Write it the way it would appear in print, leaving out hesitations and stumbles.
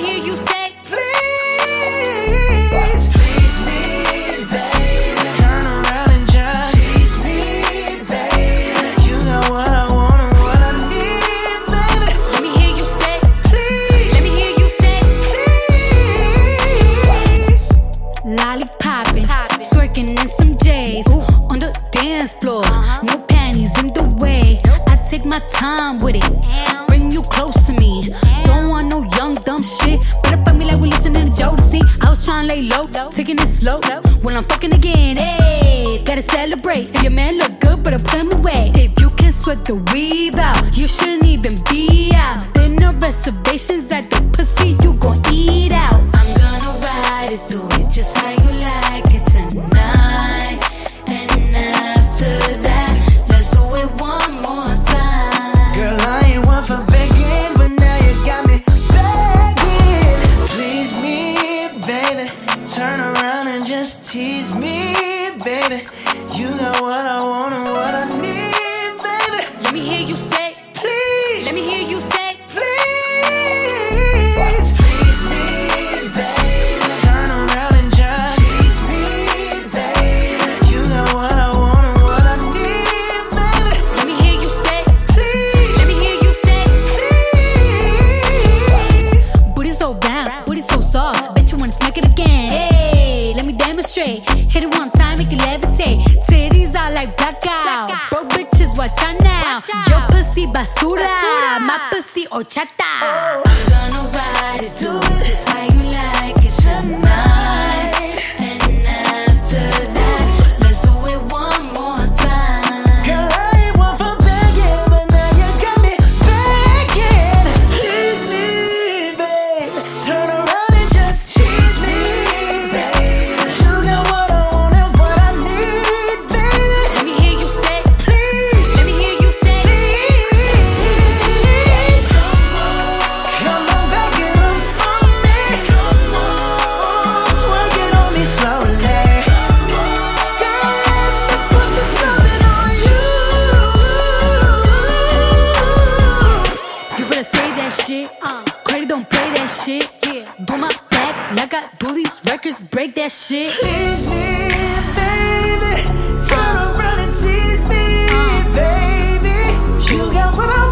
hear you say, please, please me, baby. Turn around and just tease me, baby. You got what I want and what I need, baby. let me hear you say, Please, let me hear you say, please. lollipopping, twerking in some J's on the dance floor. No panties in the way. I take my time with it. Bring you close to me. Don't want no young dumb shit. Better fuck me like we listening to Jodeci. I was trying to lay low, taking it slow. When I'm fucking again, hey, gotta celebrate. If your man look good, better put him away. If you can sweat the weave out, you shouldn't even be out. There no reservations at the pussy, you gon' eat out. I'm gonna ride it, do it just how you like it tonight. And after that, let's do it one more time. Girl, I ain't one for begging, but now you got me begging. Please me, baby. Turn around and just tease me, baby. You got what I want and what I need, baby. Let me hear you say, Please, let me hear you say, please, please me, baby. Turn around and just tease me, baby. You got what I want and what I need, baby. let me hear you say, Please, let me hear you say. please. Booty so round, booty so soft. Bet you wanna smack it again. Hey, let me demonstrate. Hit it one time, make it levitate. Titties are like blackout. Bro, bitches, watch out now. Your pussy basura, my pussy horchata. I'm gonna ride it, do it just how you like it tonight. And after that, let's do it one more time. Girl, I ain't one for begging, but now you got me begging. Please me, babe. Turn around and just tease me, babe. You got what I want and what I need, baby. Let me hear you say, Please, let me hear you say, please. Come on back and up for me. Twerk it on me slowly. Girl, let me put this loving on you. you better say that shit. Credit don't play that shit. Do my back like I do these records, break that shit. Tease me, baby. Turn around and tease me, baby. You got what I